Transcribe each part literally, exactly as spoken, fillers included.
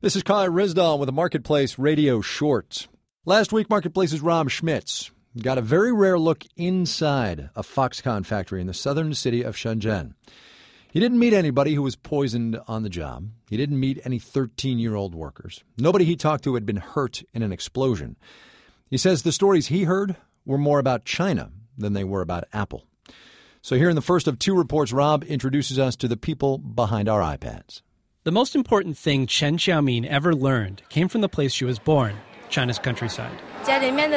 This is Kai Rizdal with a Marketplace Radio Short. Last week, Marketplace's Rob Schmitz got a very rare look inside a Foxconn factory in the southern city of Shenzhen. He didn't meet anybody who was poisoned on the job. He didn't meet any thirteen-year-old workers. Nobody he talked to had been hurt in an explosion. He says the stories he heard were more about China than they were about Apple. So here in the first of two reports, Rob introduces us to the people behind our iPads. The most important thing Chen Xiaomin ever learned came from the place she was born, China's countryside. Money earned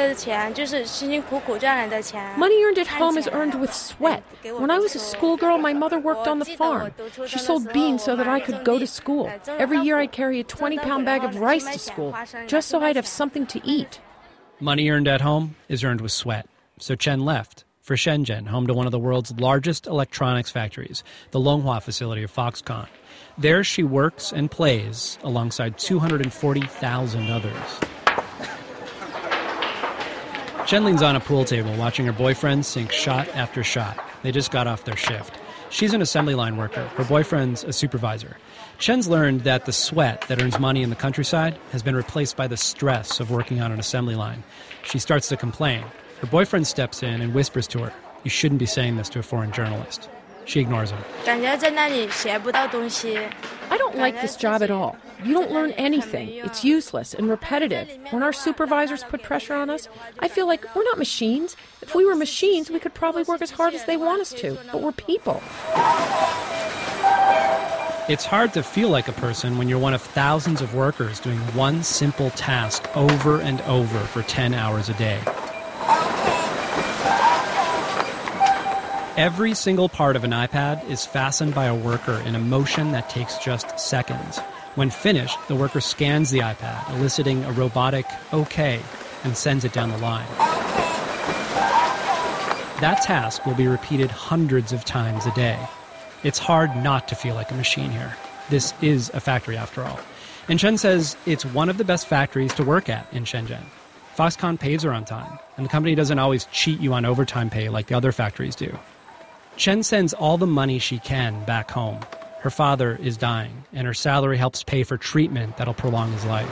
at home is earned with sweat. When I was a schoolgirl, my mother worked on the farm. She sold beans so that I could go to school. Every year I'd carry a twenty-pound bag of rice to school, just so I'd have something to eat. Money earned at home is earned with sweat. So Chen left for Shenzhen, home to one of the world's largest electronics factories, the Longhua facility of Foxconn. There she works and plays alongside two hundred forty thousand others. Chen leans on a pool table watching her boyfriend sink shot after shot. They just got off their shift. She's an assembly line worker. Her boyfriend's a supervisor. Chen's learned that the sweat that earns money in the countryside has been replaced by the stress of working on an assembly line. She starts to complain. Her boyfriend steps in and whispers to her, "You shouldn't be saying this to a foreign journalist." She ignores him. I don't like this job at all. You don't learn anything. It's useless and repetitive. When our supervisors put pressure on us, I feel like we're not machines. If we were machines, we could probably work as hard as they want us to, but we're people. It's hard to feel like a person when you're one of thousands of workers doing one simple task over and over for ten hours a day. Every single part of an iPad is fastened by a worker in a motion that takes just seconds. When finished, the worker scans the iPad, eliciting a robotic "OK," and sends it down the line. That task will be repeated hundreds of times a day. It's hard not to feel like a machine here. This is a factory after all. And Chen says it's one of the best factories to work at in Shenzhen. Foxconn pays her on time, and the company doesn't always cheat you on overtime pay like the other factories do. Chen sends all the money she can back home. Her father is dying, and her salary helps pay for treatment that'll prolong his life.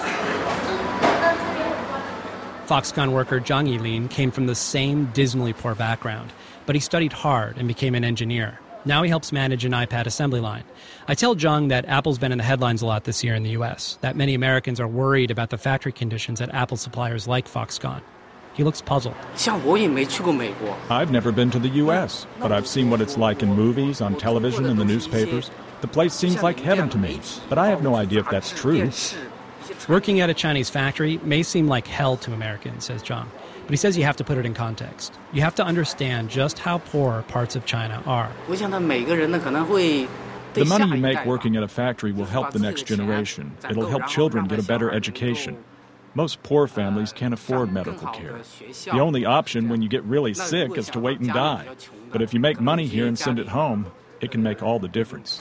Foxconn worker Zhang Yilin came from the same dismally poor background, but he studied hard and became an engineer. Now he helps manage an iPad assembly line. I tell Zhang that Apple's been in the headlines a lot this year in the U S, that many Americans are worried about the factory conditions at Apple suppliers like Foxconn. He looks puzzled. I've never been to the U S, but I've seen what it's like in movies, on television, and the newspapers. The place seems like heaven to me, but I have no idea if that's true. Working at a Chinese factory may seem like hell to Americans, says Zhang, but he says you have to put it in context. You have to understand just how poor parts of China are. The money you make working at a factory will help the next generation. It'll help children get a better education. Most poor families can't afford medical care. The only option when you get really sick is to wait and die. But if you make money here and send it home, it can make all the difference.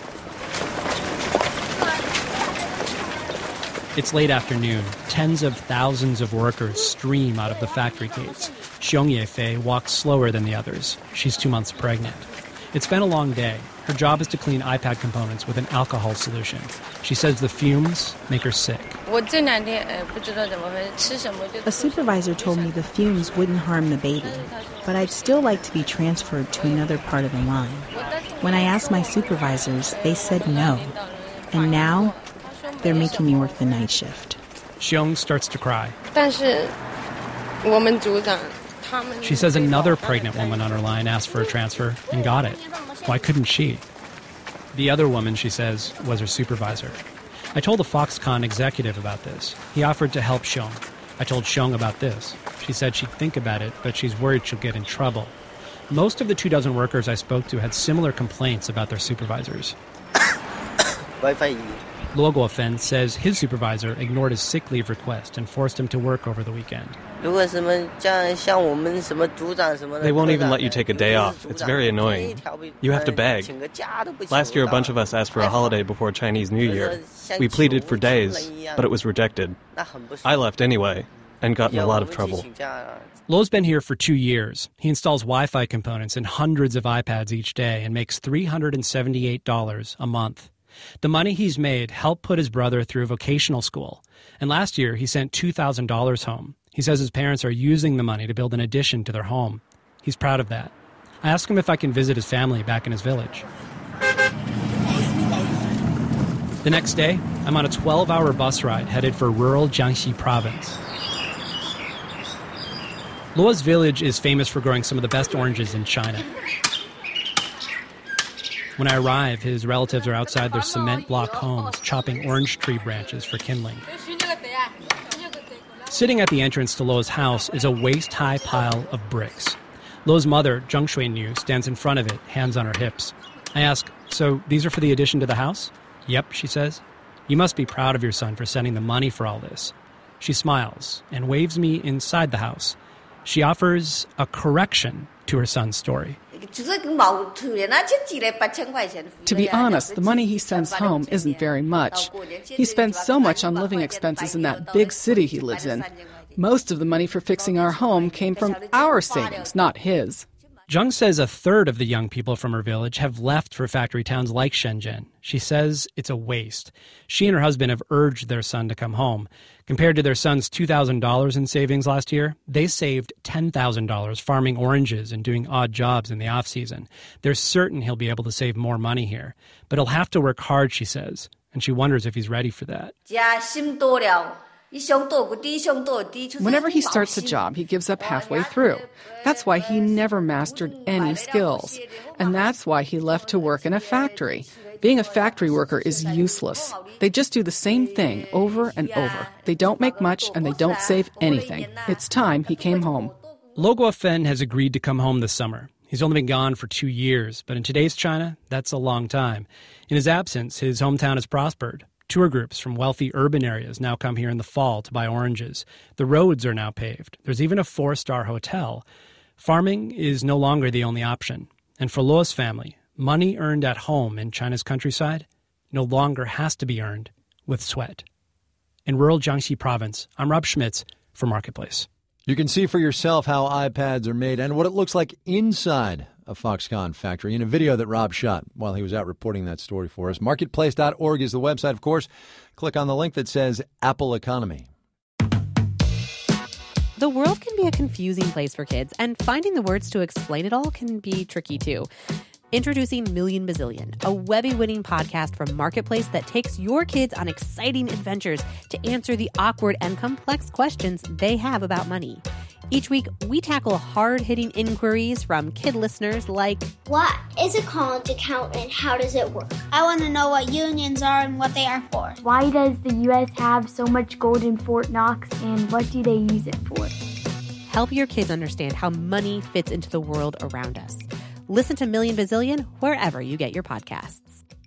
It's late afternoon. Tens of thousands of workers stream out of the factory gates. Xiong Yefei walks slower than the others. She's two months pregnant. It's been a long day. Her job is to clean iPad components with an alcohol solution. She says the fumes make her sick. A supervisor told me the fumes wouldn't harm the baby, but I'd still like to be transferred to another part of the line. When I asked my supervisors, they said no. And now, they're making me work the night shift. Xiong starts to cry. She says another pregnant woman on her line asked for a transfer and got it. Why couldn't she? The other woman, she says, was her supervisor. I told the Foxconn executive about this. He offered to help Xiong. I told Xiong about this. She said she'd think about it, but she's worried she'll get in trouble. Most of the two dozen workers I spoke to had similar complaints about their supervisors. Luo Guofen says his supervisor ignored his sick leave request and forced him to work over the weekend. They won't even let you take a day off. It's very annoying. You have to beg. Last year, a bunch of us asked for a holiday before Chinese New Year. We pleaded for days, but it was rejected. I left anyway and got in a lot of trouble. Luo's been here for two years. He installs Wi-Fi components in hundreds of iPads each day and makes three hundred seventy-eight dollars a month. The money he's made helped put his brother through vocational school. And last year, he sent two thousand dollars home. He says his parents are using the money to build an addition to their home. He's proud of that. I asked him if I can visit his family back in his village. The next day, I'm on a twelve-hour bus ride headed for rural Jiangxi province. Luo's village is famous for growing some of the best oranges in China. When I arrive, his relatives are outside their cement block homes, chopping orange tree branches for kindling. Sitting at the entrance to Luo's house is a waist-high pile of bricks. Luo's mother, Zheng Shuinu, stands in front of it, hands on her hips. I ask, so these are for the addition to the house? Yep, she says. You must be proud of your son for sending the money for all this. She smiles and waves me inside the house. She offers a correction to her son's story. To be honest, the money he sends home isn't very much. He spends so much on living expenses in that big city he lives in. Most of the money for fixing our home came from our savings, not his. Zheng says a third of the young people from her village have left for factory towns like Shenzhen. She says it's a waste. She and her husband have urged their son to come home. Compared to their son's two thousand dollars in savings last year, they saved ten thousand dollars farming oranges and doing odd jobs in the off-season. They're certain he'll be able to save more money here. But he'll have to work hard, she says, and she wonders if he's ready for that. Whenever he starts a job, he gives up halfway through. That's why he never mastered any skills. And that's why he left to work in a factory. Being a factory worker is useless. They just do the same thing over and over. They don't make much and they don't save anything. It's time he came home. Luo Guofen has agreed to come home this summer. He's only been gone for two years, but in today's China, that's a long time. In his absence, his hometown has prospered. Tour groups from wealthy urban areas now come here in the fall to buy oranges. The roads are now paved. There's even a four-star hotel. Farming is no longer the only option. And for Luo's family, money earned at home in China's countryside no longer has to be earned with sweat. In rural Jiangxi province, I'm Rob Schmitz for Marketplace. You can see for yourself how iPads are made and what it looks like inside a Foxconn factory in a video that Rob shot while he was out reporting that story for us. Marketplace dot org is the website, of course. Click on the link that says Apple Economy. The world can be a confusing place for kids, and finding the words to explain it all can be tricky, too. Introducing Million Bazillion, a Webby-winning podcast from Marketplace that takes your kids on exciting adventures to answer the awkward and complex questions they have about money. Each week, we tackle hard-hitting inquiries from kid listeners like, what is a college account and how does it work? I want to know what unions are and what they are for. Why does the U S have so much gold in Fort Knox and what do they use it for? Help your kids understand how money fits into the world around us. Listen to Million Bazillion wherever you get your podcasts.